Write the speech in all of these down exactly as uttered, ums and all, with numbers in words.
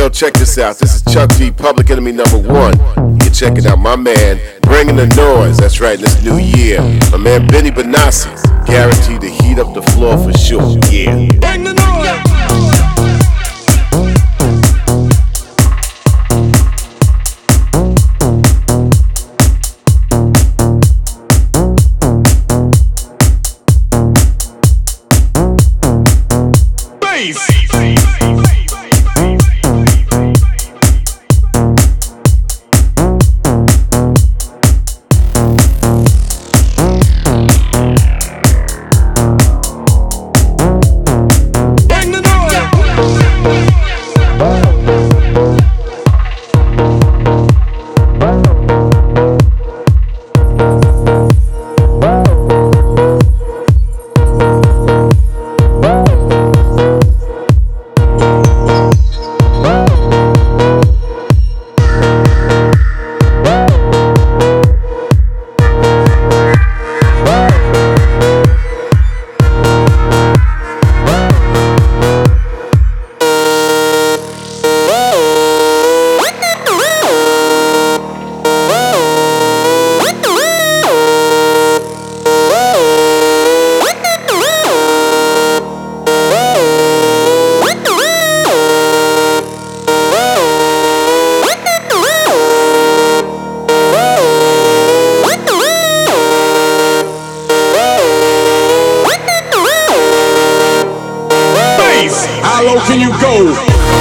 Yo, check this out. This is Chuck D, Public Enemy number one. You're checking out my man, bringing the noise. That's right, this new year. My man Benny Benassi, guaranteed to heat up the floor for sure. Yeah. Bring the noise. How low can you go?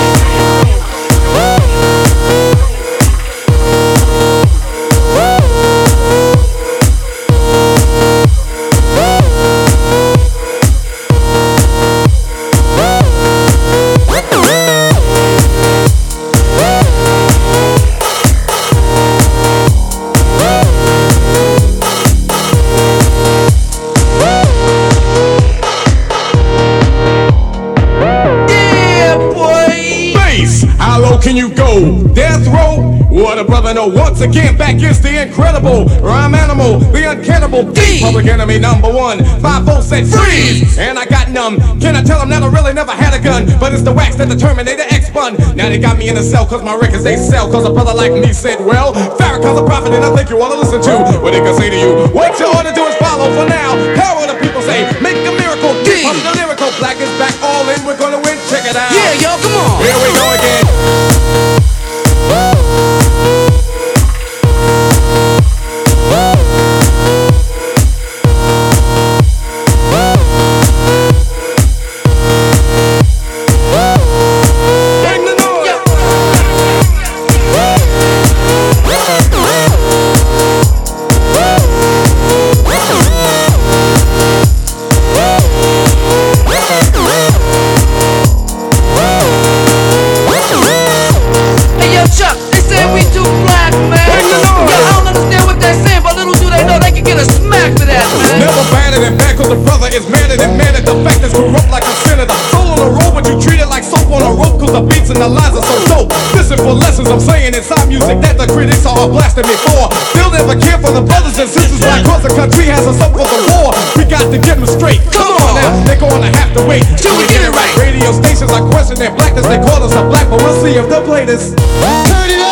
Can you go? Death row? What a brother know. Once again, back is the incredible rhyme animal, the uncannibal D. Public Enemy number one. Five volts said freeze, and I got numb. Can I tell them that I really never had a gun? But it's the wax that the Terminator X spun. Now they got me in a cell cause my records they sell. Cause a brother like me said, well, Farrakhan's a prophet and I think you wanna listen to what they can say to you. What you ought to do is follow for now. Power the people say, make a miracle. D. I'm the lyrical, black is back, all in, we're gonna win, check it out. Yeah, yo, come on. Here we go again. The brother is madder than mad at the fact that grew up like a senator. Soul on a roll, but you treat it like soap on a rope. Cause the beats and the lines are so dope. Listen for lessons I'm saying inside music that the critics are blasting me for. They'll never care for the brothers and sisters like cause the country has us up for the war. We got to get them straight. Come on now, they're gonna have to wait till we get it right. Radio stations are questioning blackness. They call us a black, but we'll see if they'll play this. Turn it up.